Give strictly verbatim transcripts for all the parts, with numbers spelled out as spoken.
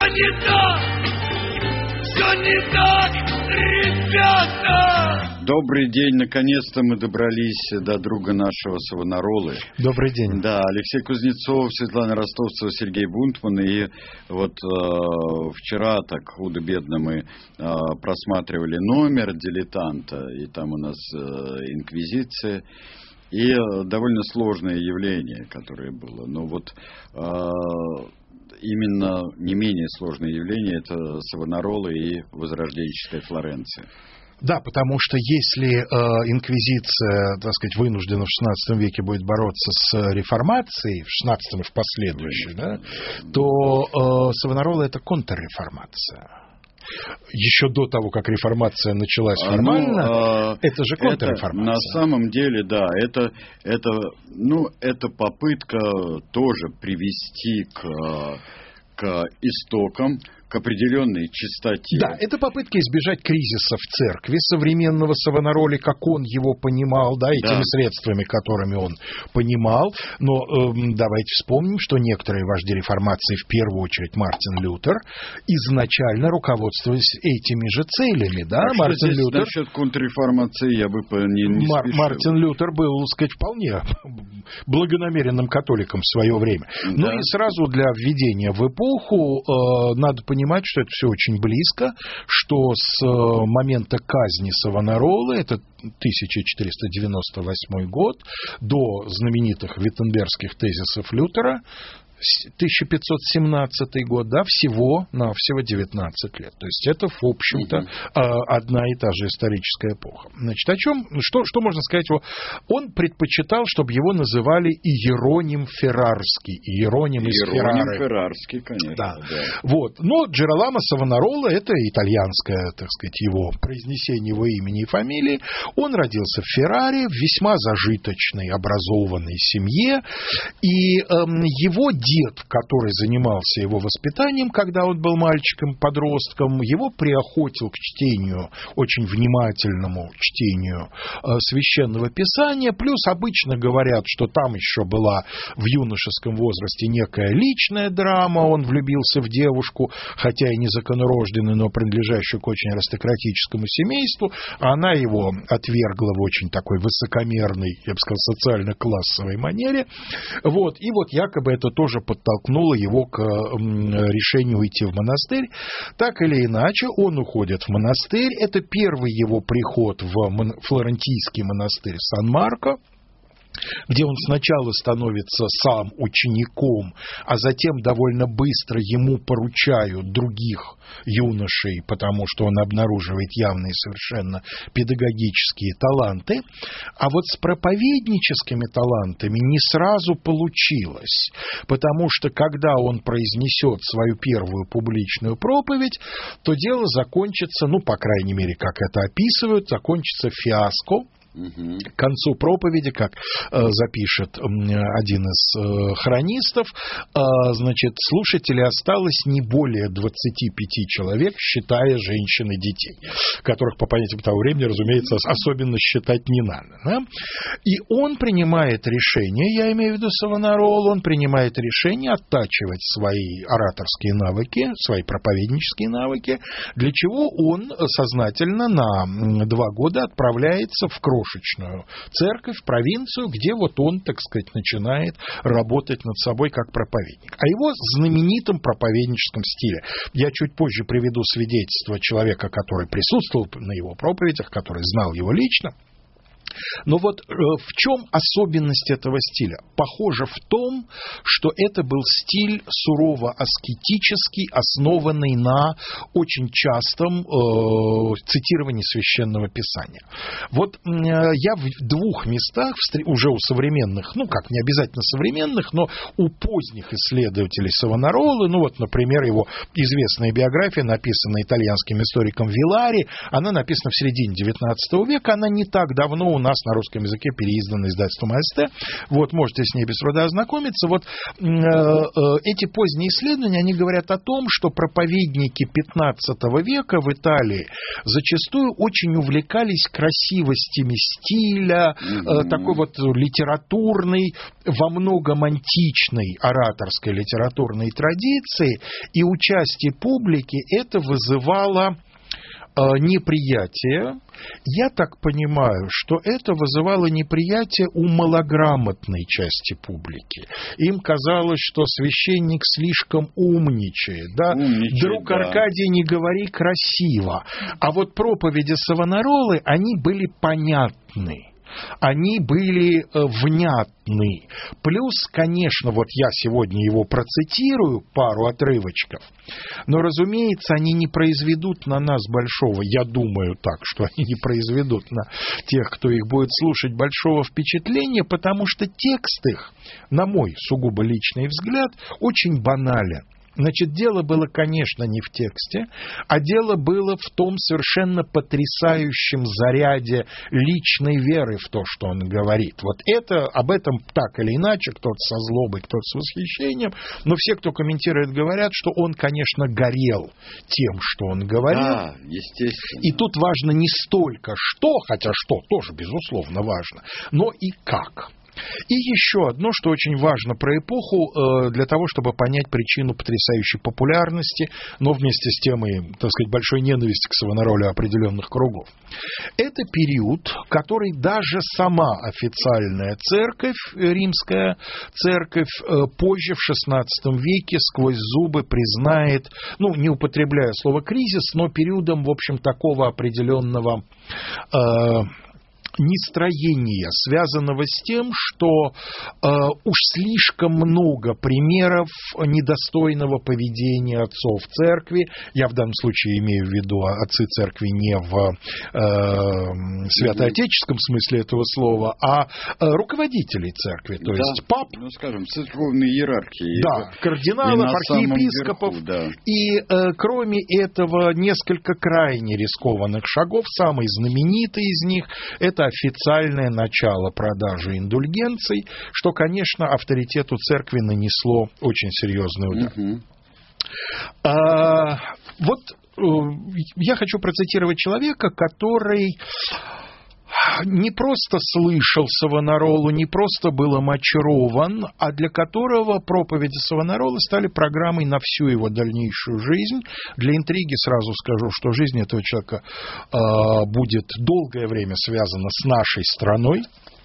не так, все не так, ребята! Добрый день, наконец-то мы добрались до друга нашего Савонаролы. Добрый день. Да, Алексей Кузнецов, Светлана Ростовцева, Сергей Бунтман. И вот э, вчера так худо-бедно мы э, просматривали номер «Дилетанта», и там у нас э, инквизиция. И э, довольно сложное явление, которое было. Но вот э, именно не менее сложное явление – это Савонарола и возрожденческая Флоренция. Да, потому что если э, инквизиция, так сказать, вынуждена в шестнадцатом веке будет бороться с реформацией, в шестнадцатом и в последующем, да, то э, Савонарола – это контрреформация. Еще до того, как реформация началась формально, ну, э, это же контрреформация. На самом деле, да, это, это, ну, это попытка тоже привести к, к истокам, к определенной чистоте. Да, это попытка избежать кризиса в церкви современного Савонароли, как он его понимал, да, и да. теми средствами, которыми он понимал. Но э, давайте вспомним, что некоторые вожди реформации, в первую очередь Мартин Лютер, изначально руководствовались этими же целями. Да? А Мартин что здесь Лютер, насчет контрреформации я бы не, не Мар- спешил. Мартин Лютер был, так сказать, вполне благонамеренным католиком в свое время. Да. Ну и сразу для введения в эпоху э, надо понимать, понимать, что это все очень близко, что с момента казни Савонаролы, это тысяча четыреста девяносто восьмой год, до знаменитых виттенбергских тезисов Лютера, тысяча пятьсот семнадцатый год, да, всего на всего девятнадцать лет. То есть это, в общем-то, mm-hmm. одна и та же историческая эпоха. Значит, о чем, что, что можно сказать? Он предпочитал, чтобы его называли Иероним Феррарский. Иероним из Феррары. Иероним Феррарский, конечно. Да. Да. Вот. Но Джероламо Савонарола, это итальянское, так сказать, его произнесение его имени и фамилии. Он родился в Ферраре, в весьма зажиточной, образованной семье. И эм, его дед, который занимался его воспитанием, когда он был мальчиком-подростком, его приохотил к чтению, очень внимательному чтению э, Священного Писания. Плюс обычно говорят, что там еще была в юношеском возрасте некая личная драма. Он влюбился в девушку, хотя и незаконнорожденную, но принадлежащую к очень аристократическому семейству. Она его отвергла в очень такой высокомерной, я бы сказал, социально-классовой манере. Вот. И вот якобы это тоже подтолкнуло его к решению уйти в монастырь. Так или иначе, он уходит в монастырь. Это первый его приход в флорентийский монастырь Сан-Марко, где он сначала становится сам учеником, а затем довольно быстро ему поручают других юношей, потому что он обнаруживает явные совершенно педагогические таланты. А вот с проповедническими талантами не сразу получилось, потому что когда он произнесет свою первую публичную проповедь, то дело закончится, ну, по крайней мере, как это описывают, закончится фиаско. К концу проповеди, как э, запишет э, один из э, хронистов, э, значит, слушателей осталось не более двадцати пяти человек, считая женщин и детей, которых по понятиям того времени, разумеется, особенно считать не надо. Да? И он принимает решение, я имею в виду Савонаролу, он принимает решение оттачивать свои ораторские навыки, свои проповеднические навыки, для чего он сознательно на два года отправляется в кровь церковь, в провинцию, где вот он, так сказать, начинает работать над собой как проповедник. О его знаменитом проповедническом стиле я чуть позже приведу свидетельство человека, который присутствовал на его проповедях, который знал его лично. Но вот э, в чем особенность этого стиля? Похоже в том, что это был стиль сурово аскетический, основанный на очень частом э, цитировании Священного Писания. Вот э, я в двух местах, уже у современных, ну как, не обязательно современных, но у поздних исследователей Савонаролы, ну вот, например, его известная биография, написанная итальянским историком Вилари, она написана в середине девятнадцатого века, она не так давно у нас нас на русском языке переиздана издательством АСТ. Вот, можете с ней без труда ознакомиться. Вот э, э, эти поздние исследования, они говорят о том, что проповедники пятнадцатого века в Италии зачастую очень увлекались красивостями стиля, mm-hmm. э, такой вот литературной, во многом античной ораторской литературной традиции, и участие публики это вызывало неприятие. Я так понимаю, что это вызывало неприятие у малограмотной части публики. Им казалось, что священник слишком умничает. Да? Умничает, Друг да. Аркадий, не говори красиво. А вот проповеди Савонаролы, они были понятны. Они были внятны. Плюс, конечно, вот я сегодня его процитирую, пару отрывочков, но, разумеется, они не произведут на нас большого, я думаю так, что они не произведут на тех, кто их будет слушать, большого впечатления, потому что текст их, на мой сугубо личный взгляд, очень банален. Значит, дело было, конечно, не в тексте, а дело было в том совершенно потрясающем заряде личной веры в то, что он говорит. Вот это, об этом так или иначе, кто-то со злобой, кто-то с восхищением, но все, кто комментирует, говорят, что он, конечно, горел тем, что он говорил. Да, естественно. И тут важно не столько что, хотя что тоже, безусловно, важно, но и как. И еще одно, что очень важно про эпоху, для того, чтобы понять причину потрясающей популярности, но вместе с тем и, так сказать, большой ненависти к Савонароле определенных кругов. Это период, который даже сама официальная церковь, римская церковь, позже, в шестнадцатом веке, сквозь зубы признает, ну, не употребляя слово «кризис», но периодом, в общем, такого определенного э, нестроения, связанного с тем, что э, уж слишком много примеров недостойного поведения отцов церкви. Я в данном случае имею в виду отцы церкви не в э, святоотеческом смысле этого слова, а э, руководителей церкви, то да, есть пап. Ну, скажем, церковной иерархии. Да, кардиналов, архиепископов. Верху, да. И э, кроме этого, несколько крайне рискованных шагов. Самый знаменитый из них – это официальное начало продажи индульгенций, что, конечно, авторитету церкви нанесло очень серьезный удар. Uh-huh. А, вот я хочу процитировать человека, который не просто слышал Савонаролу, не просто был им очарован, а для которого проповеди Савонаролы стали программой на всю его дальнейшую жизнь. Для интриги сразу скажу, что жизнь этого человека э, будет долгое время связана с нашей страной.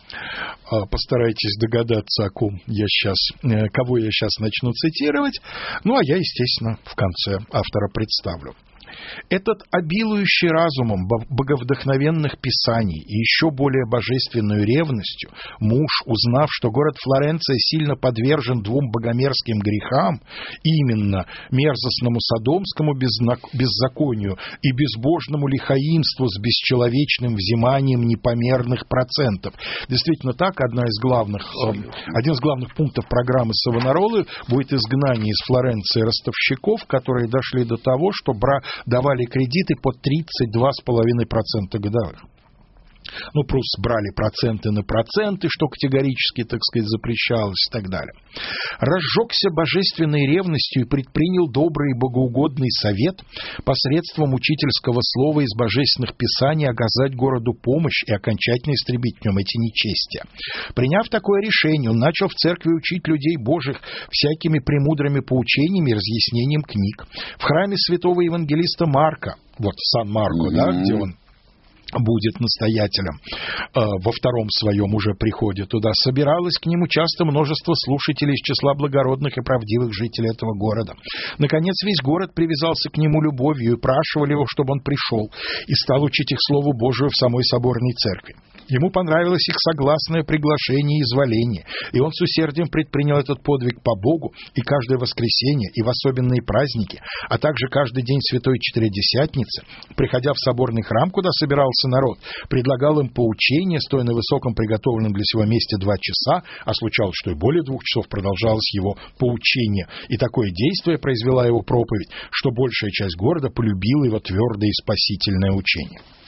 Постарайтесь догадаться, о ком я сейчас, кого я сейчас начну цитировать. Ну, а я, естественно, в конце автора представлю. Этот обилующий разумом боговдохновенных писаний и еще более божественную ревностью муж, узнав, что город Флоренция сильно подвержен двум богомерзким грехам, именно мерзостному содомскому беззаконию и безбожному лихаимству с бесчеловечным взиманием непомерных процентов. Действительно так, одна из главных, э, один из главных пунктов программы Савонаролы будет изгнание из Флоренции ростовщиков, которые дошли до того, что бра давали кредиты по тридцать два целых пять десятых процента годовых. Ну, плюс брали проценты на проценты, что категорически, так сказать, запрещалось и так далее. Разжегся божественной ревностью и предпринял добрый и богоугодный совет посредством учительского слова из божественных писаний оказать городу помощь и окончательно истребить в нем эти нечестия. Приняв такое решение, он начал в церкви учить людей Божьих всякими премудрыми поучениями и разъяснением книг. В храме святого евангелиста Марка, вот Сан-Марко, mm-hmm. да, где он будет настоятелем э, во втором своем уже приходе туда, собиралось к нему часто множество слушателей из числа благородных и правдивых жителей этого города. Наконец, весь город привязался к нему любовью и прошивали его, чтобы он пришел и стал учить их Слову Божию в самой соборной церкви. Ему понравилось их согласное приглашение и изволение, и он с усердием предпринял этот подвиг по Богу, и каждое воскресенье, и в особенные праздники, а также каждый день Святой Четыредесятницы, приходя в соборный храм, куда собирался народ, предлагал им поучение, стоя на высоком приготовленном для сего месте два часа, а случалось, что и более двух часов продолжалось его поучение. И такое действие произвела его проповедь, что большая часть города полюбила его твердое и спасительное учение.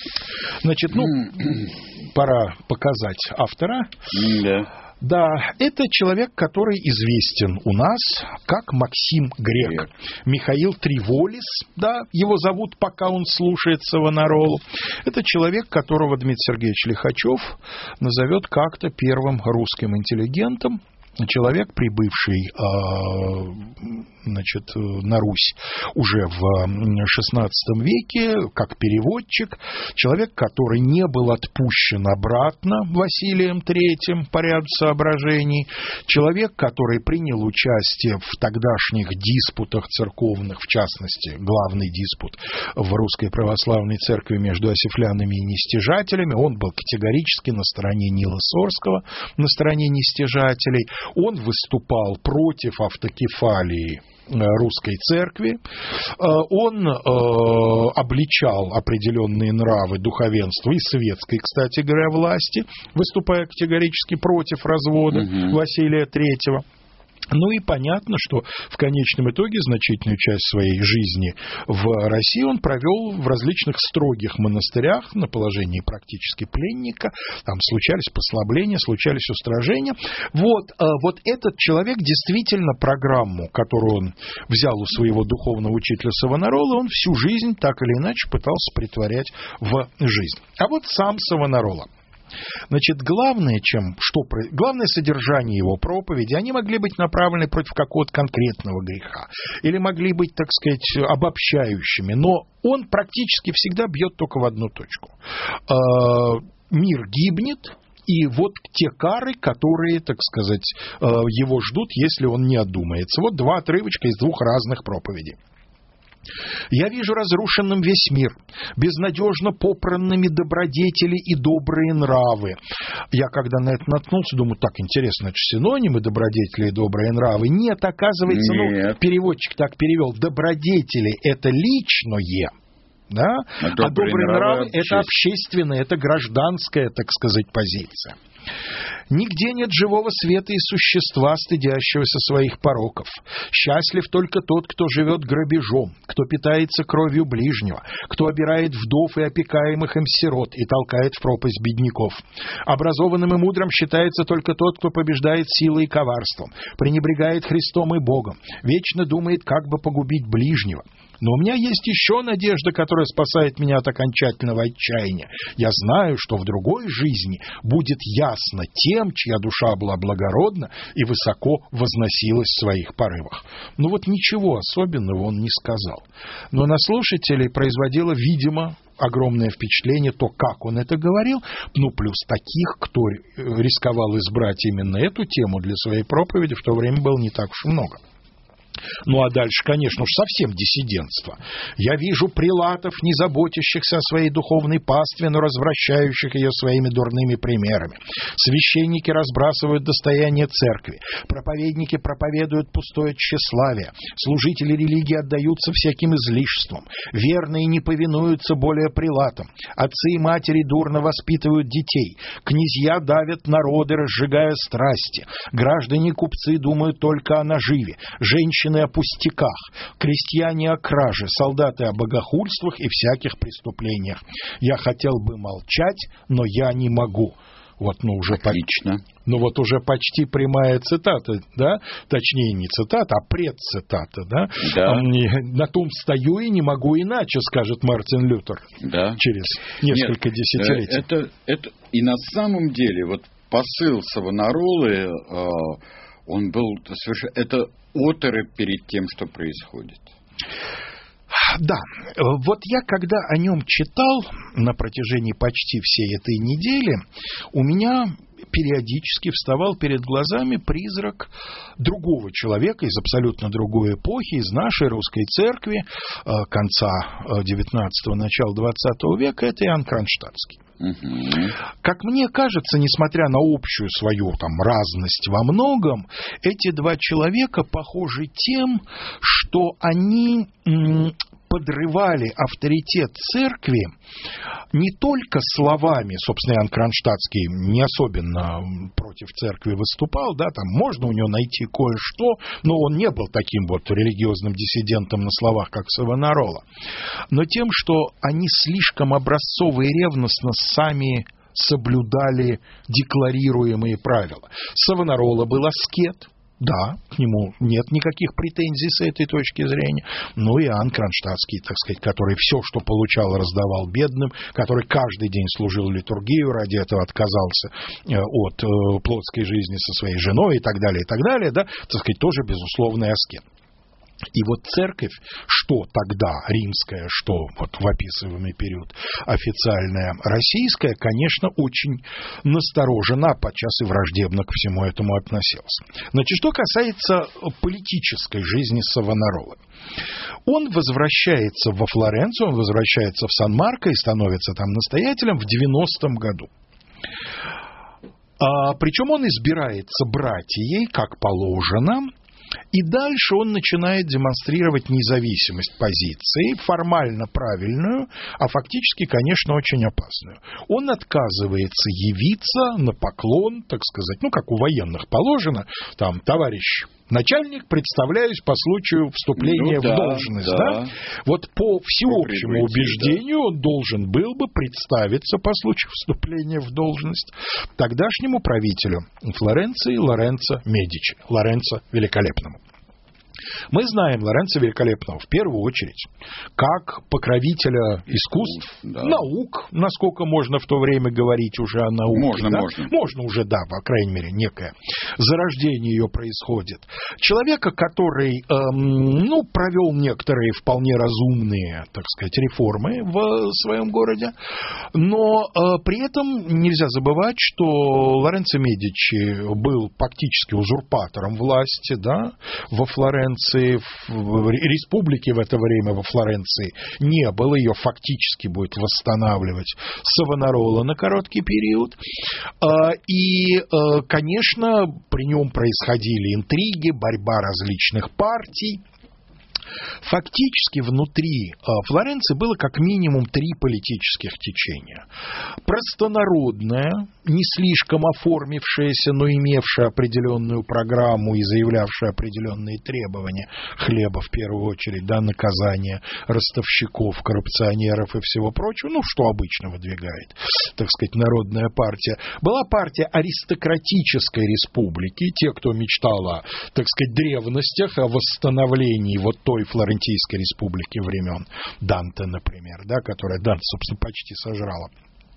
Значит, ну, пора показать автора. Да. Да, это человек, который известен у нас как Максим Грек. Грек. Михаил Триволис, да, его зовут, пока он слушает Савонаролу. Это человек, которого Дмитрий Сергеевич Лихачев назовет как-то первым русским интеллигентом. Человек, прибывший, значит, на Русь уже в шестнадцатом веке, как переводчик, человек, который не был отпущен обратно Василием Третьим по ряду соображений, человек, который принял участие в тогдашних диспутах церковных, в частности, главный диспут в Русской Православной Церкви между осифлянами и нестяжателями, он был категорически на стороне Нила Сорского, на стороне нестяжателей. Он выступал против автокефалии русской церкви, он э, обличал определенные нравы духовенства и светской, кстати говоря, власти, выступая категорически против развода угу. Василия Третьего. Ну и понятно, что в конечном итоге значительную часть своей жизни в России он провел в различных строгих монастырях на положении практически пленника. Там случались послабления, случались устражения. Вот, вот этот человек действительно программу, которую он взял у своего духовного учителя Савонарола, он всю жизнь так или иначе пытался претворять в жизнь. А вот сам Савонарола. Значит, главное, чем, что, главное содержание его проповеди, они могли быть направлены против какого-то конкретного греха, или могли быть, так сказать, обобщающими, но он практически всегда бьет только в одну точку. Мир гибнет, и вот те кары, которые, так сказать, его ждут, если он не одумается. Вот два отрывочка из двух разных проповедей. «Я вижу разрушенным весь мир, безнадежно попранными добродетели и добрые нравы». Я, когда на это наткнулся, думаю, так, интересно, это же синонимы добродетели и добрые нравы. Нет, оказывается, Нет. ну, переводчик так перевел, добродетели – это личное, да? а добрые, а добрые нравы, нравы – это общественная, это гражданская, так сказать, позиция. «Нигде нет живого света и существа, стыдящегося своих пороков. Счастлив только тот, кто живет грабежом, кто питается кровью ближнего, кто обирает вдов и опекаемых им сирот и толкает в пропасть бедняков. Образованным и мудрым считается только тот, кто побеждает силой и коварством, пренебрегает Христом и Богом, вечно думает, как бы погубить ближнего. Но у меня есть еще надежда, которая спасает меня от окончательного отчаяния. Я знаю, что в другой жизни будет ясно тем, чья душа была благородна и высоко возносилась в своих порывах». Ну вот ничего особенного он не сказал. Но на слушателей производило, видимо, огромное впечатление то, как он это говорил, ну, плюс таких, кто рисковал избрать именно эту тему для своей проповеди, в то время было не так уж много. Ну, а дальше, конечно, уж совсем диссидентство. «Я вижу прелатов, не заботящихся о своей духовной пастве, но развращающих ее своими дурными примерами. Священники разбрасывают достояние церкви, проповедники проповедуют пустое тщеславие, служители религии отдаются всяким излишествам, верные не повинуются более прелатам, отцы и матери дурно воспитывают детей, князья давят народы, разжигая страсти, граждане-купцы думают только о наживе, женщины о пустяках, крестьяне о краже, солдаты о богохульствах и всяких преступлениях. Я хотел бы молчать, но я не могу». Вот, ну, уже Отлично. По... Ну, вот уже почти прямая цитата, да? Точнее, не цитата, а предцитата, да? Да. «На том стою и не могу иначе», скажет Мартин Лютер. Да. Через несколько Нет, десятилетий. Это, это... И на самом деле, вот посыл Савонаролы, э, он был совершенно... Это оторопь перед тем, что происходит. Да, вот я, когда о нем читал на протяжении почти всей этой недели, у меня периодически вставал перед глазами призрак другого человека из абсолютно другой эпохи, из нашей русской церкви конца девятнадцатого, начала двадцатого века, это Иоанн Кронштадтский. Угу. Как мне кажется, несмотря на общую свою там разность во многом, эти два человека похожи тем, что они м- подрывали авторитет церкви не только словами, собственно, Иоанн Кронштадтский не особенно против церкви выступал, да, там можно у него найти кое-что, но он не был таким вот религиозным диссидентом на словах, как Савонарола, но тем, что они слишком образцово и ревностно сами соблюдали декларируемые правила. Савонарола был аскет, да, к нему нет никаких претензий с этой точки зрения. Ну и Иоанн Кронштадтский, так сказать, который все, что получал, раздавал бедным, который каждый день служил литургию, ради этого отказался от плотской жизни со своей женой и так далее, и так далее, да, так сказать, тоже безусловный аскет. И вот церковь, что тогда римская, что вот в описываемый период официальная российская, конечно, очень насторожена, подчас и враждебно к всему этому относилась. Значит, что касается политической жизни Савонаролы. Он возвращается во Флоренцию, он возвращается в Сан-Марко и становится там настоятелем в девяностом году. А, причем он избирается братией, как положено. И дальше он начинает демонстрировать независимость позиции, формально правильную, а фактически, конечно, очень опасную. Он отказывается явиться на поклон, так сказать, ну, как у военных положено, там, товарищ начальник, представляюсь по случаю вступления ну, да, в должность. Да. Да? Вот по всеобщему убеждению да. он должен был бы представиться по случаю вступления в должность тогдашнему правителю Флоренции Лоренцо Медичи, Лоренцо Великолепному. Мы знаем Лоренцо Великолепного в первую очередь как покровителя искусств, да. наук, насколько можно в то время говорить уже о науке. Можно, да? можно. Можно уже, да, по крайней мере, некое зарождение ее происходит. Человека, который, эм, ну, провел некоторые вполне разумные, так сказать, реформы в своем городе, но э, при этом нельзя забывать, что Лоренцо Медичи был фактически узурпатором власти, да, во Флоренции. В республике в это время во Флоренции не было, ее фактически будет восстанавливать Савонарола на короткий период. И, конечно, при нем происходили интриги, борьба различных партий. Фактически внутри Флоренции было как минимум три политических течения. Простонародное, не слишком оформившееся, но имевшее определенную программу и заявлявшее определенные требования, хлеба в первую очередь, да, наказания ростовщиков, коррупционеров и всего прочего, ну, что обычно выдвигает, так сказать, народная партия. Была партия аристократической республики, те, кто мечтал о, так сказать, древностях, о восстановлении вот той Флорентийской республики времен Данте, например, да, которая Данте, собственно, почти сожрала.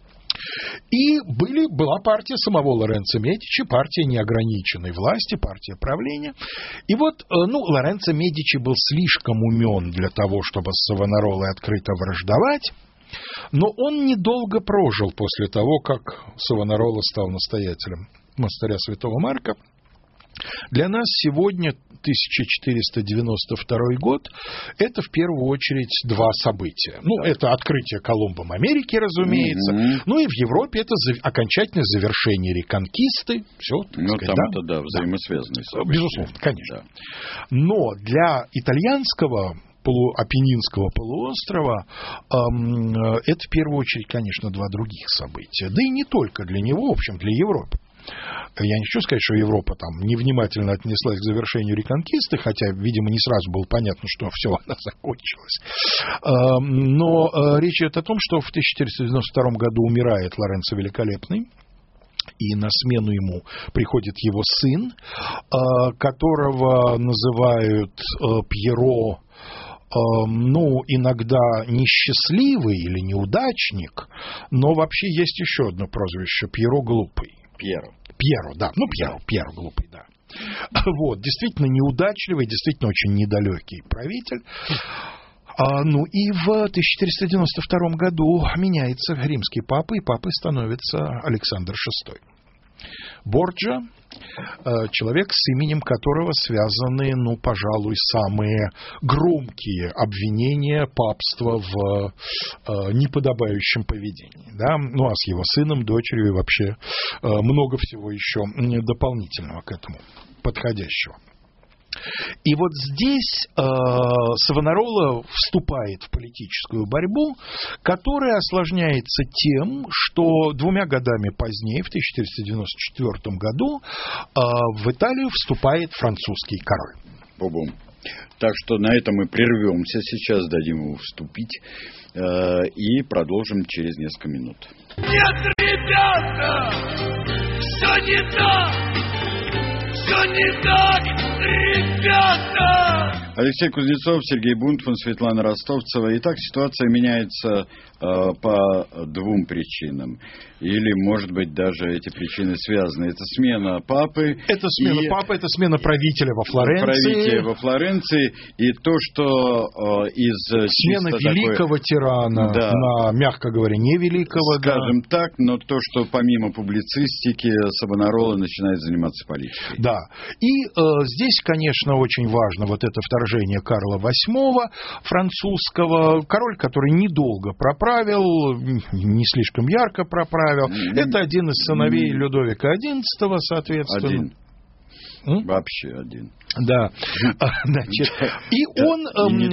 И были, была партия самого Лоренцо Медичи, партия неограниченной власти, партия правления. И вот, ну, Лоренцо Медичи был слишком умен для того, чтобы с Савонаролой открыто враждовать, но он недолго прожил после того, как Савонарола стал настоятелем монастыря Святого Марка. Для нас сегодня тысяча четыреста девяносто второй год – это в первую очередь два события. Ну, да. это открытие Колумбом Америки, разумеется. Mm-hmm. Ну и в Европе это за... окончательное завершение реконкисты. Все, ну, сказать, там да? это, да, взаимосвязанные события. Безусловно, конечно. Да. Но для итальянского полу... Апеннинского полуострова эм, это в первую очередь, конечно, два других события. Да и не только для него, в общем, для Европы. Я не хочу сказать, что Европа там невнимательно отнеслась к завершению реконкисты, хотя, видимо, не сразу было понятно, что все, она закончилась. Но речь идет о том, что в тысяча четыреста девяносто втором году умирает Лоренцо Великолепный, и на смену ему приходит его сын, которого называют Пьеро, ну, иногда несчастливый или неудачник, но вообще есть еще одно прозвище – Пьеро Глупый. Пьеро. Пьеро, да. Ну, Пьеро, Пьеро Глупый, да. Вот, действительно неудачливый, действительно очень недалекий правитель. А, ну, и в тысяча четыреста девяносто втором году меняется римский папа, и папой становится Александр шестой. Борджа, человек, с именем которого связаны, ну, пожалуй, самые громкие обвинения папства в э, неподобающем поведении. Да? Ну, а с его сыном, дочерью и вообще э, много всего еще дополнительного к этому подходящего. И вот здесь э, Савонарола вступает в политическую борьбу, которая осложняется тем, что двумя годами позднее, в тысяча четыреста девяносто четвёртом году, э, в Италию вступает французский король. Бу-бум. Так что на этом мы прервемся сейчас, дадим ему вступить э, и продолжим через несколько минут. Нет, ребята, все не так, все не так, ребята. Алексей Кузнецов, Сергей Бунтман, Светлана Ростовцева. Итак, ситуация меняется э, по двум причинам. Или, может быть, даже эти причины связаны. Это смена папы. Это смена и... папы, это смена правителя во Флоренции. Правителя во Флоренции. И то, что э, из... Смена великого такой... тирана да. на, мягко говоря, невеликого. Скажем да. так, но то, что помимо публицистики Савонарола начинает заниматься политикой. Да. И э, здесь, конечно, очень важно вот это вторжение Карла восьмого французского. Король, который недолго проправил, не слишком ярко проправил. Mm-hmm. Это один из сыновей mm-hmm. Людовика одиннадцатого, соответственно. Один. М? Вообще один. Да, значит, и он,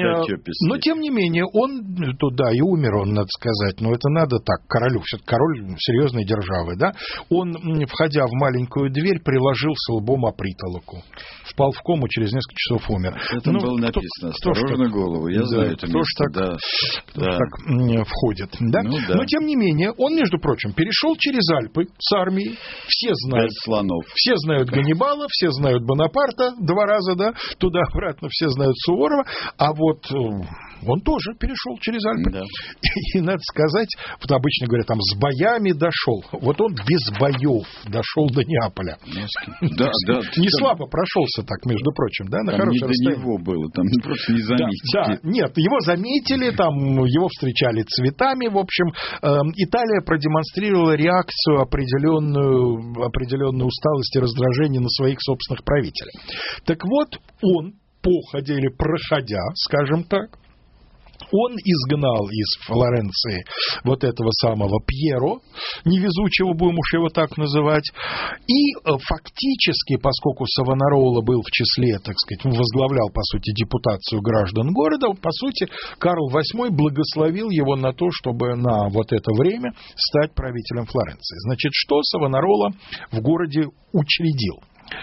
но тем не менее, он, то да, и умер он, надо сказать, но это надо так, королю, все-таки король серьезной державы, да, он, входя в маленькую дверь, приложился лбом о притолоку, впал в кому, через несколько часов умер. Это ну, было написано, кто, осторожно кто голову, я да, знаю это кто место, так, да, кто да. так входит, да? Ну, да, но тем не менее, он, между прочим, перешел через Альпы с армией, все знают, без слонов, все знают Ганнибала, все знают Бонапарта, два раза, да, туда-обратно все знают Суворова, а вот он тоже перешел через Альпы. Да. И, и надо сказать, вот обычно говорят, там, с боями дошел. Вот он без боев дошел до Неаполя. Да, да. Не слабо прошелся так, между прочим, да, на хорошее расстояние. Не до него было, там просто не заметили. Да, да, нет, его заметили, там, его встречали цветами, в общем. Италия продемонстрировала реакцию определенную, определенную усталость и раздражение на своих собственных правителей. Так вот, он, походя или проходя, скажем так, он изгнал из Флоренции вот этого самого Пьеро, невезучего, будем уж его так называть, и фактически, поскольку Савонарола был в числе, так сказать, возглавлял, по сути, депутацию граждан города, по сути, Карл восьмой благословил его на то, чтобы на вот это время стать правителем Флоренции. Значит, что Савонарола в городе учредил?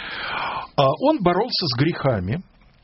Он боролся с грехами.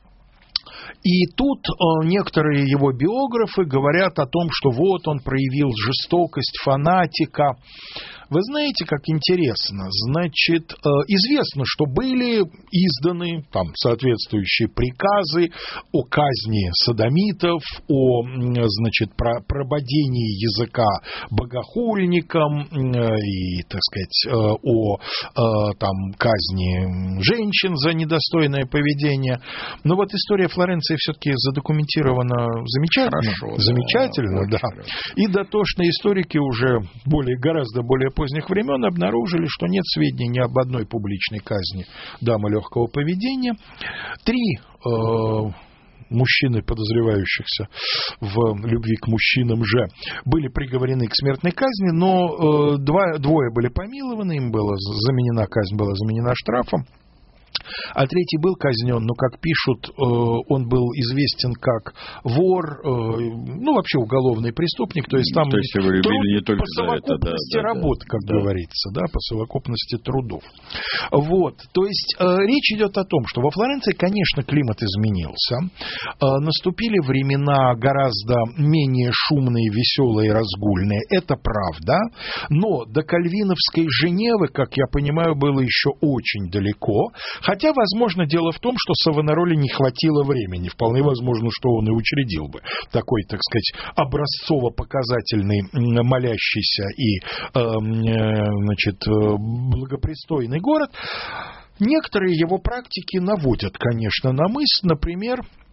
И тут э, некоторые его биографы говорят о том, что вот он проявил жестокость фанатика. Вы знаете, как интересно, значит, э, известно, что были изданы там соответствующие приказы о казни содомитов, о, значит, про, прободении языка богохульникам э, и, так сказать, э, о э, там, казни женщин за недостойное поведение. Но вот история Флоренции все-таки задокументирована замечательно. Хорошо, замечательно, да. да. И дотошные историки уже более, гораздо более поздних времен обнаружили, что нет сведений ни об одной публичной казни дамы легкого поведения. Три э, мужчины, подозревающихся в любви к мужчинам же, были приговорены к смертной казни, но э, два, двое были помилованы, им была заменена, казнь была заменена штрафом. А третий был казнен, но, как пишут, он был известен как вор, ну, вообще уголовный преступник, то есть там то есть его любили не только по совокупности за это, да, работ, да, как да. говорится, да, по совокупности трудов. Вот, то есть речь идет о том, что во Флоренции, конечно, климат изменился, наступили времена гораздо менее шумные, веселые и разгульные, это правда, но до кальвиновской Женевы, как я понимаю, было еще очень далеко. Хотя, возможно, дело в том, что Савонароле не хватило времени. Вполне возможно, что он и учредил бы такой, так сказать, образцово-показательный, молящийся и, э, значит, благопристойный город. Некоторые его практики наводят, конечно, на мысль, например,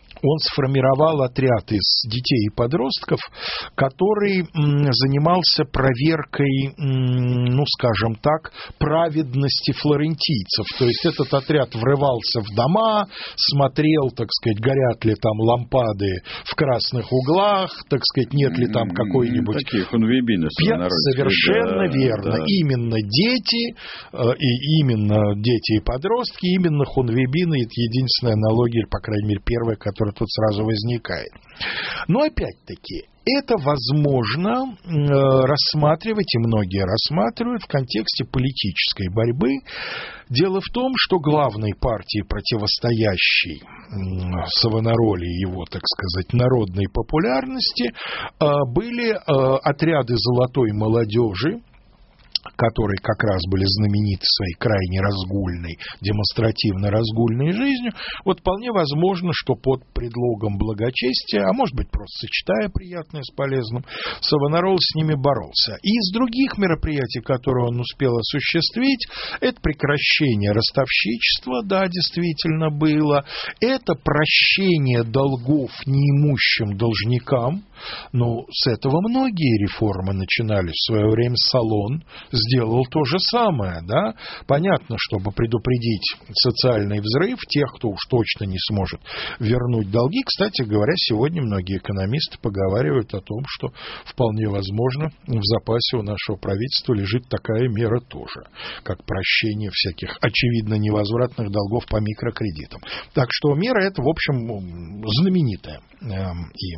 он сформировал отряд из детей и подростков, который м, занимался проверкой, м, ну, скажем так, праведности флорентийцев. То есть этот отряд врывался в дома, смотрел, так сказать, горят ли там лампады в красных углах, так сказать, нет ли там какой-нибудь... Такие хунвейбины. Пья... Совершенно да, верно. Да. Именно дети, э, и именно дети и подростки, именно хунвейбины, это единственная аналогия, или, по крайней мере, первая, которая тут сразу возникает. Но опять-таки, это возможно э, рассматривать, и многие рассматривают в контексте политической борьбы. Дело в том, что главной партией, противостоящей э, Савонароле и его, так сказать, народной популярности, э, были э, отряды золотой молодежи, которые как раз были знамениты своей крайне разгульной, демонстративно разгульной жизнью, вот вполне возможно, что под предлогом благочестия, а может быть, просто сочетая приятное с полезным, Савонарола с ними боролся. И из других мероприятий, которые он успел осуществить, это прекращение ростовщичества, да, действительно было, это прощение долгов неимущим должникам. Ну, с этого многие реформы начинались. В свое время Салон сделал то же самое, да. Понятно, чтобы предупредить социальный взрыв тех, кто уж точно не сможет вернуть долги. Кстати говоря, сегодня многие экономисты поговаривают о том, что вполне возможно в запасе у нашего правительства лежит такая мера тоже, как прощение всяких очевидно невозвратных долгов по микрокредитам. Так что мера эта, в общем, знаменитая. И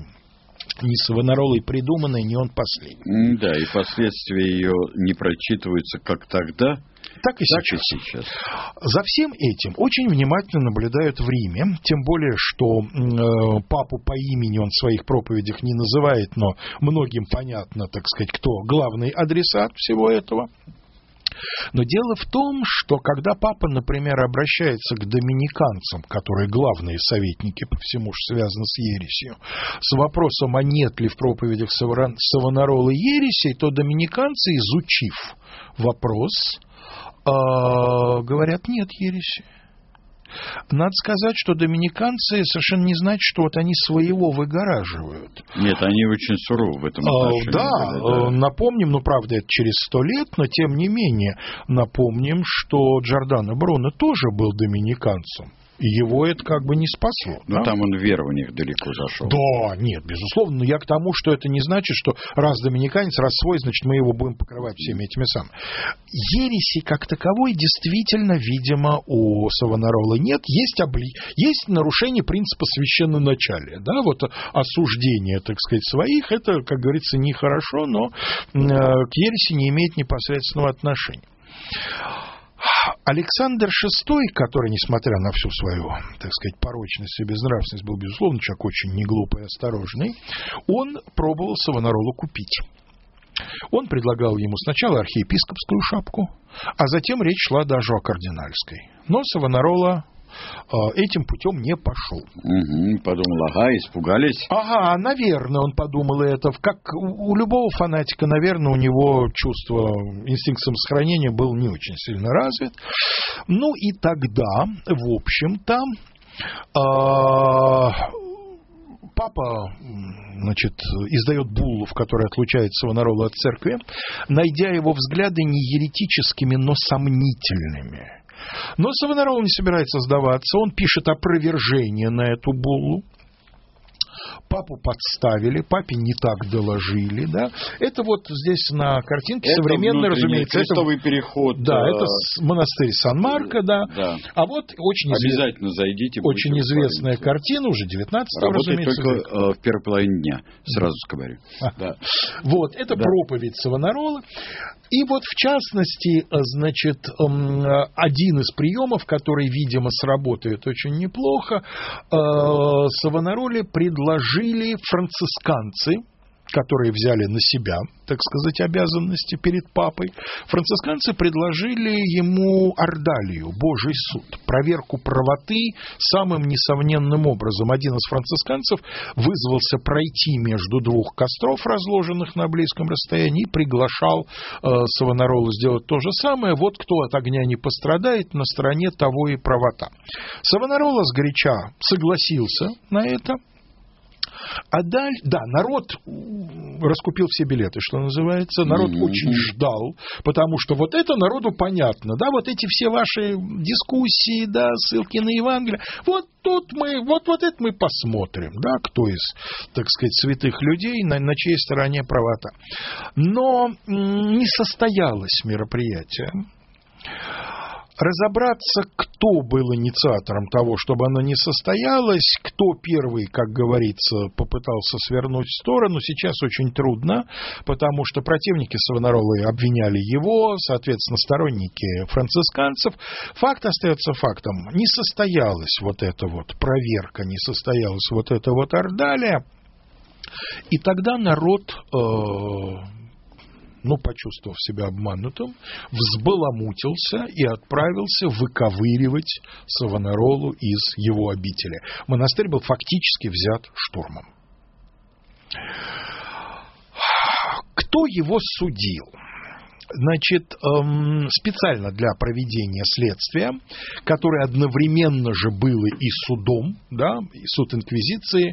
не Савонаролой придуманная, не он последний. Да, и последствия ее не прочитываются как тогда, так и так сейчас. И сейчас. За всем этим очень внимательно наблюдают в Риме, тем более, что э, папу по имени он в своих проповедях не называет, но многим понятно, так сказать, кто главный адресат всего этого. Но дело в том, что когда папа, например, обращается к доминиканцам, которые главные советники по всему, что связано с ересью, с вопросом, а нет ли в проповедях Савонаролы ересей, то доминиканцы, изучив вопрос, э, говорят, нет ереси. Надо сказать, что доминиканцы совершенно не значит, что вот они своего выгораживают. Нет, они очень суровы в этом отношении. Да, были, да. Напомним, ну, правда, это через сто лет, но тем не менее, напомним, что Джордано Бруно тоже был доминиканцем. И его это как бы не спасло. Ну, да? Там он в веру в них далеко зашел. Да, нет, безусловно. Но я к тому, что это не значит, что раз доминиканец, раз свой, значит, мы его будем покрывать всеми этими самыми. Ереси как таковой действительно, видимо, у Савонаролы нет. Есть, обли... есть нарушение принципа священноначалия. Да? Вот осуждение, так сказать, своих, это, как говорится, нехорошо, но э, к ереси не имеет непосредственного отношения. Александр шестой, который, несмотря на всю свою, так сказать, порочность и безнравственность, был, безусловно, человек очень неглупый и осторожный, он пробовал Савонаролу купить. Он предлагал ему сначала архиепископскую шапку, а затем речь шла даже о кардинальской. Но Савонарола этим путем не пошел. Угу, подумал, ага, испугались. Ага, наверное, он подумал это. Как у любого фанатика, наверное, у него чувство, инстинкт самосохранения был не очень сильно развит. Ну и тогда, в общем-то, папа, значит, издает буллу, в которой отлучает Савонаролу от церкви, найдя его взгляды не еретическими, но сомнительными. Но Савонарола не собирается сдаваться, он пишет опровержение на эту буллу. Папу подставили, папе не так доложили, да. Это вот здесь на картинке это современной, разумеется. Крестовый это, переход. Да, это монастырь Сан-Марко, да. да. А вот очень, Обязательно извест... зайдите, очень известная картина, уже девятнадцатого, разумеется. Работает только э, в первой половине дня, сразу говорю. А. Да. Вот, это да. Проповедь Савонаролы. И вот, в частности, значит, один из приемов, который, видимо, сработает очень неплохо, Савонароле предложили францисканцы, которые взяли на себя, так сказать, обязанности перед папой, францисканцы предложили ему ордалию, Божий суд, проверку правоты самым несомненным образом. Один из францисканцев вызвался пройти между двух костров, разложенных на близком расстоянии, и приглашал э, Савонаролу сделать то же самое. Вот кто от огня не пострадает, на стороне того и правота. Савонарола сгоряча согласился на это. А дальше, да, народ раскупил все билеты, что называется, народ mm-hmm. очень ждал, потому что вот это народу понятно, да, вот эти все ваши дискуссии, да, ссылки на Евангелие, вот тут мы, вот, вот это мы посмотрим, да, кто из, так сказать, святых людей, на, на чьей стороне правота. Но не состоялось мероприятие. Разобраться, кто был инициатором того, чтобы оно не состоялось, кто первый, как говорится, попытался свернуть в сторону, сейчас очень трудно, потому что противники Савонаролы обвиняли его, соответственно, сторонники францисканцев. Факт остается фактом. Не состоялась вот эта вот проверка, не состоялась вот эта вот ордалия, и тогда народ... Э- ну, почувствовав себя обманутым, взбаламутился и отправился выковыривать Савонаролу из его обители. Монастырь был фактически взят штурмом. Кто его судил? Значит, специально для проведения следствия, которое одновременно же было и судом, да, и суд инквизиции,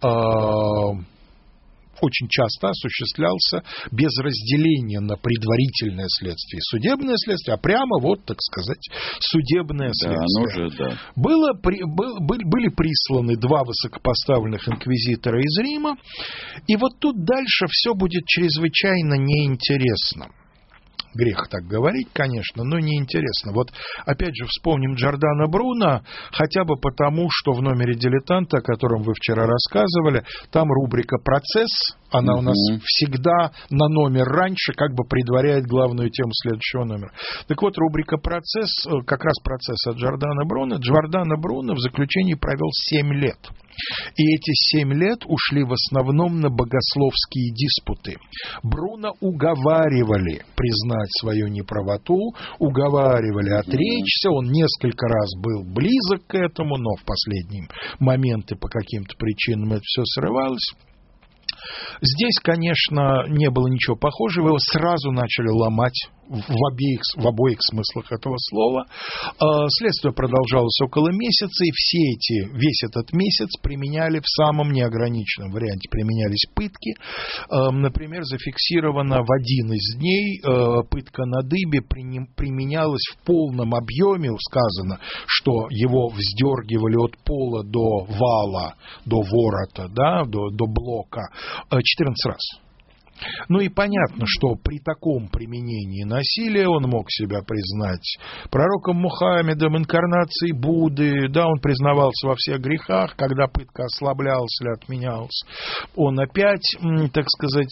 очень часто осуществлялся без разделения на предварительное следствие и судебное следствие, а прямо, вот, так сказать, судебное следствие. Да, ну же, да. Было, при, был, были присланы два высокопоставленных инквизитора из Рима, и вот тут дальше все будет чрезвычайно неинтересно. Грех так говорить, конечно, но неинтересно. Вот опять же вспомним Джордано Бруно, хотя бы потому, что в номере «Дилетанта», о котором вы вчера рассказывали, там рубрика «Процесс», она у нас mm-hmm. всегда на номер раньше как бы предваряет главную тему следующего номера. Так вот, рубрика «Процесс», как раз процесс от Джордано Бруно. Джордано Бруно в заключении провел семь лет. И эти семь лет ушли в основном на богословские диспуты. Бруно уговаривали признать свою неправоту, уговаривали отречься. Он несколько раз был близок к этому, но в последние моменты по каким-то причинам это все срывалось. Здесь, конечно, не было ничего похожего, его сразу начали ломать в обеих, в обоих смыслах этого слова. Следствие продолжалось около месяца, и все эти, весь этот месяц применяли в самом неограниченном варианте, применялись пытки. Например, зафиксировано в один из дней пытка на дыбе применялась в полном объеме, сказано, что его вздергивали от пола до вала, до ворота, да, до, до блока четырнадцать раз. Ну и понятно, что при таком применении насилия он мог себя признать пророком Мухаммедом, инкарнацией Будды, да, он признавался во всех грехах, когда пытка ослаблялась или отменялась. Он опять, так сказать,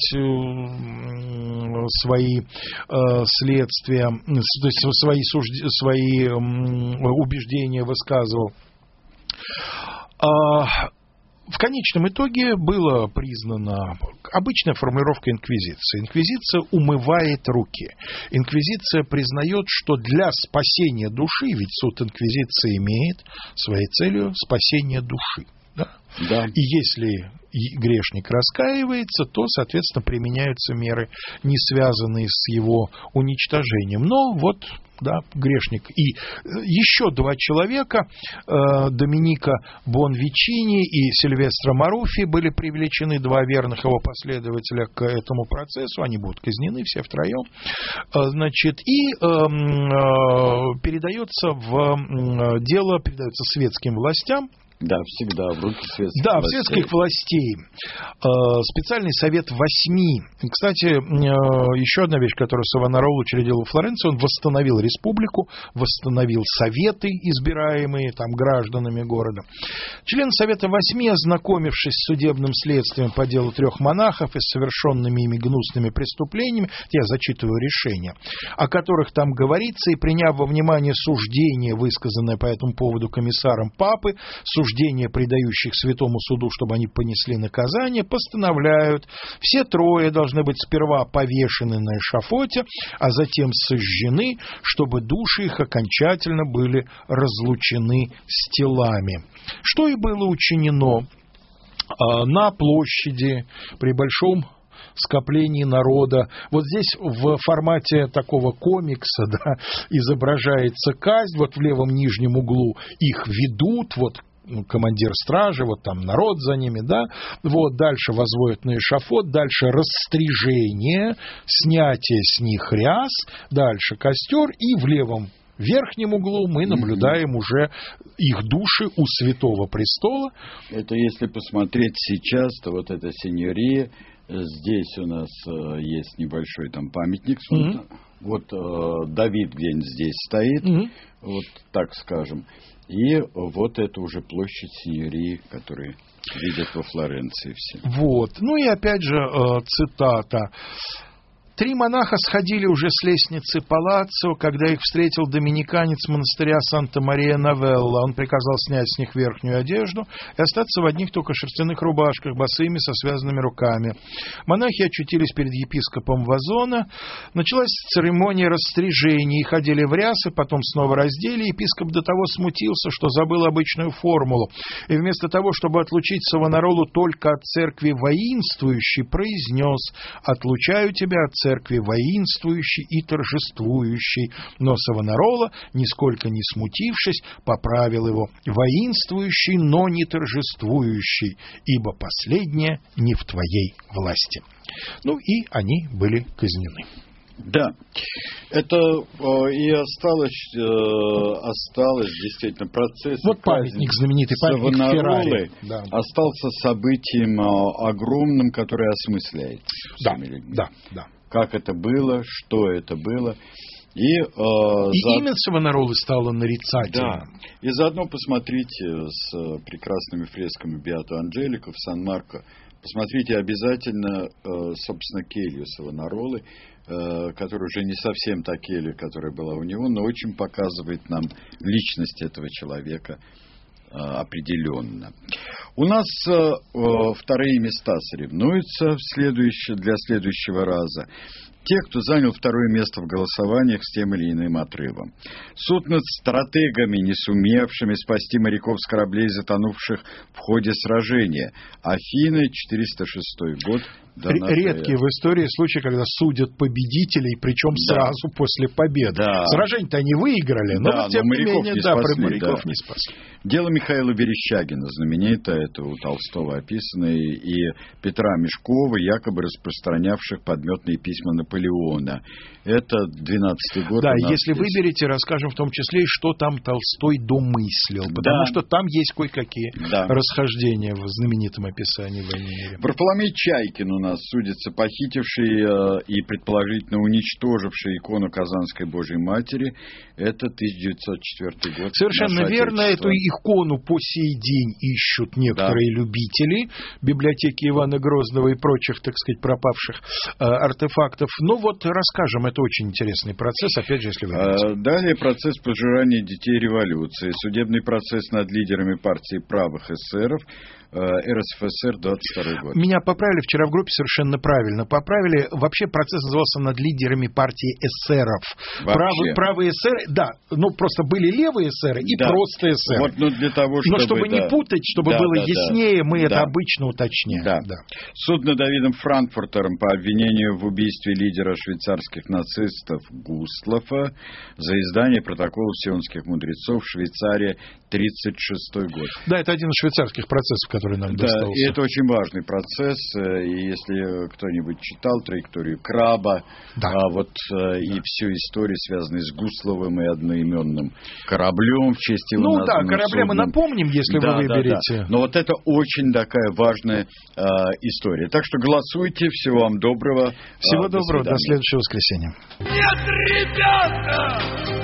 свои следствия, то есть свои, сужд... свои убеждения высказывал. В конечном итоге было признано обычная формулировка инквизиции. Инквизиция умывает руки. Инквизиция признает, что для спасения души, ведь суд инквизиции имеет своей целью спасение души. Да? Да. И если грешник раскаивается, то, соответственно, применяются меры, не связанные с его уничтожением. Но вот, да, грешник. И еще два человека, э, Доминика Бонвичини и Сильвестро Маруфи, были привлечены, два верных его последователя, к этому процессу. Они будут казнены все втроем. Э, значит, и э, э, передается в э, дело, передается светским властям. Да, всегда в руки светских да, властей. светских властей. Специальный совет восьми. Кстати, еще одна вещь, которую Савонарола учредил во Флоренции, он восстановил республику, восстановил советы, избираемые там гражданами города. Члены совета восьми, ознакомившись с судебным следствием по делу трех монахов и с совершенными ими гнусными преступлениями, я зачитываю решение, о которых там говорится, и приняв во внимание суждение, высказанное по этому поводу комиссаром папы, суждение осуждения предающих святому суду, чтобы они понесли наказание, постановляют, все трое должны быть сперва повешены на эшафоте, а затем сожжены, чтобы души их окончательно были разлучены с телами. Что и было учинено на площади при большом скоплении народа. Вот здесь в формате такого комикса, да, изображается казнь, вот в левом нижнем углу их ведут, вот командир стражи, вот там народ за ними, да, вот дальше возводят на эшафот, дальше растряжение, снятие с них ряс, дальше костер, и в левом в верхнем углу мы наблюдаем mm-hmm. уже их души у Святого Престола. Это если посмотреть сейчас, то вот эта синьория, здесь у нас э, есть небольшой там памятник. Mm-hmm. Вот э, Давид где-нибудь здесь стоит, mm-hmm. вот так скажем. И вот это уже площадь синьории, которую видят во Флоренции все. Вот. Ну и опять же э, цитата. Три монаха сходили уже с лестницы палаццо, когда их встретил доминиканец монастыря Санта-Мария-Новелла. Он приказал снять с них верхнюю одежду и остаться в одних только шерстяных рубашках, босыми, со связанными руками. Монахи очутились перед епископом Вазона. Началась церемония растряжения. Их одели в рясы, потом снова раздели. Епископ до того смутился, что забыл обычную формулу. И вместо того, чтобы отлучить Савонаролу только от церкви воинствующей, произнес: «Отлучаю тебя от церкви церкви воинствующей и торжествующей». Но Савонарола, нисколько не смутившись, поправил его: «Воинствующий, но не торжествующий, ибо последнее не в твоей власти». Ну и они были казнены. Да, это э, и осталось, э, осталось действительно процесс. Вот памятник, знаменитый памятник Феррари, да. Остался событием э, огромным, которое осмысляется да, всеми людьми. Да, да. Как это было, что это было. И, э, и за... имя Савонаролы стало нарицательным. Да. И заодно посмотрите с прекрасными фресками Беато Анджелико в Сан-Марко. Посмотрите обязательно, э, собственно, келью Савонаролы, э, которая уже не совсем та келья, которая была у него, но очень показывает нам личность этого человека э, определенно. У нас э, вторые места соревнуются в следующее, для следующего раза. Те, кто занял второе место в голосованиях с тем или иным отрывом. Суд над стратегами, не сумевшими спасти моряков с кораблей, затонувших в ходе сражения. Афины, четыреста шестой год. Редкий в истории случай, когда судят победителей, причем да. сразу после победы. Да. Сражение-то они выиграли, но да, вот, тем но не менее, не да, спасли, про моряков да. не спасли. Дело Михаила Верещагина, знаменитое, это у Толстого описанное, и Петра Мешкова, якобы распространявших подметные письма Наполеона. Это двенадцатый год. Да, если здесь. Выберете, расскажем в том числе, что там Толстой домыслил, потому да. что там есть кое-какие да. расхождения в знаменитом описании войны и мира. Варфоломей Чайкин у нас судится, похитивший э, и предположительно уничтоживший икону Казанской Божьей Матери. Это тысяча девятьсот четвёртый год. Совершенно верно. Эту икону по сей день ищут некоторые да. любители библиотеки Ивана Грозного и прочих, так сказать, пропавших э, артефактов. Ну вот, расскажем, это очень интересный процесс, опять же, если вы а, далее процесс пожирания детей революции, судебный процесс над лидерами партии правых эсеров, эр эс эф эс эр, двадцать второй год. Меня поправили вчера в группе, совершенно правильно поправили. Вообще процесс назывался над лидерами партии эсеров. Правые, правые эсеры, да, ну просто были левые эсеры и да. просто эсеры. Вот, ну, для того, чтобы, Но чтобы да. не путать, чтобы да, было да, яснее, да. мы да. это обычно уточняем. Да. Да. Суд над Давидом Франкфуртером по обвинению в убийстве лидера швейцарских нацистов Густлофа за издание протоколов сионских мудрецов, Швейцария, тридцать шестой год. Да, это один из швейцарских процессов, который нам да, достался. И это очень важный процесс. И если кто-нибудь читал траекторию Краба, да. а вот да. и всю историю, связанную с Густловым и одноименным кораблем в честь его Ну названного да, корабля судном. мы напомним, если да, вы выберете. Да, да. Но вот это очень такая важная э, история. Так что голосуйте. Всего вам доброго. Всего а, доброго. До, до следующего воскресенья. Нет, ребята!